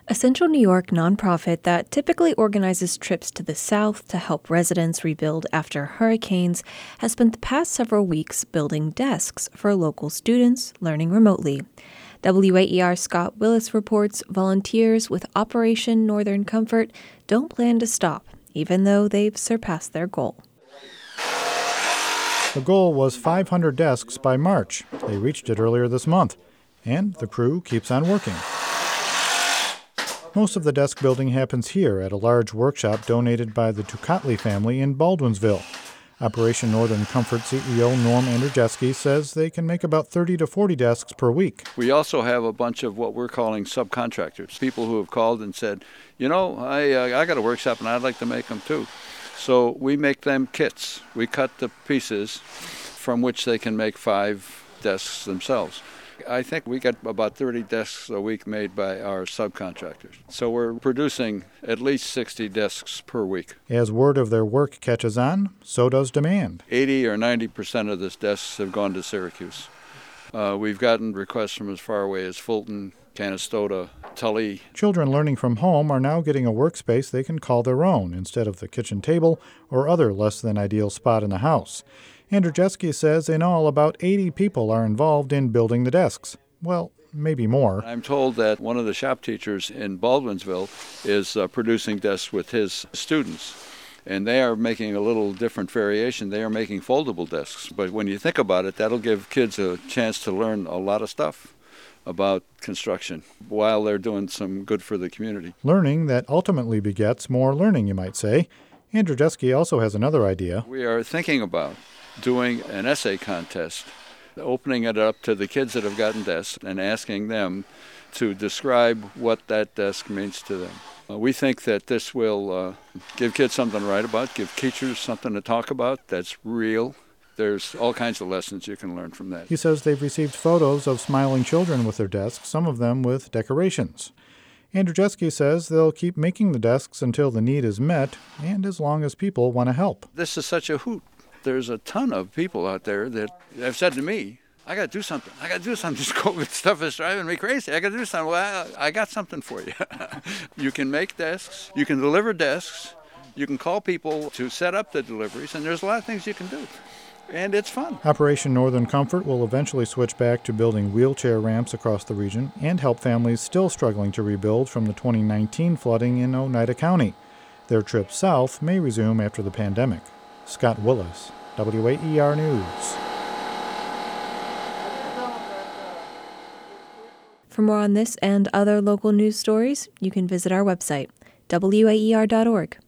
A Central New York nonprofit that typically organizes trips to the South to help residents rebuild after hurricanes has spent the past several weeks building desks for local students learning remotely. WAER Scott Willis reports volunteers with Operation Northern Comfort don't plan to stop, even though they've surpassed their goal. The goal was 500 desks by March. They reached it earlier this month, and the crew keeps on working. Most of the desk building happens here at a large workshop donated by the Tukatli family in Baldwinsville. Operation Northern Comfort CEO Norm Andrzejewski says they can make about 30 to 40 desks per week. We also have a bunch of what we're calling subcontractors, people who have called and said, I got a workshop and I'd like to make them too. So we make them kits. We cut the pieces from which they can make 5 desks themselves. I think we get about 30 desks a week made by our subcontractors. So we're producing at least 60 desks per week. As word of their work catches on, so does demand. 80 or 90% of these desks have gone to Syracuse. We've gotten requests from as far away as Fulton, Canastota, Tully. Children learning from home are now getting a workspace they can call their own instead of the kitchen table or other less than ideal spot in the house. Andrzejewski says in all about 80 people are involved in building the desks. Well, maybe more. I'm told that one of the shop teachers in Baldwinsville is producing desks with his students. And they are making a little different variation. They are making foldable desks. But when you think about it, that'll give kids a chance to learn a lot of stuff about construction while they're doing some good for the community. Learning that ultimately begets more learning, you might say. Andrzejewski also has another idea. We are thinking about doing an essay contest, opening it up to the kids that have gotten desks and asking them to describe what that desk means to them. We think that this will give kids something to write about, give teachers something to talk about that's real. There's all kinds of lessons you can learn from that. He says they've received photos of smiling children with their desks, some of them with decorations. Andrzejewski says they'll keep making the desks until the need is met and as long as people want to help. This is such a hoot. There's a ton of people out there that have said to me, I got to do something. This COVID stuff is driving me crazy. I got to do something. Well, I got something for you. You can make desks. You can deliver desks. You can call people to set up the deliveries. And there's a lot of things you can do. And it's fun. Operation Northern Comfort will eventually switch back to building wheelchair ramps across the region and help families still struggling to rebuild from the 2019 flooding in Oneida County. Their trip south may resume after the pandemic. Scott Willis, WAER News. For more on this and other local news stories, you can visit our website, waer.org.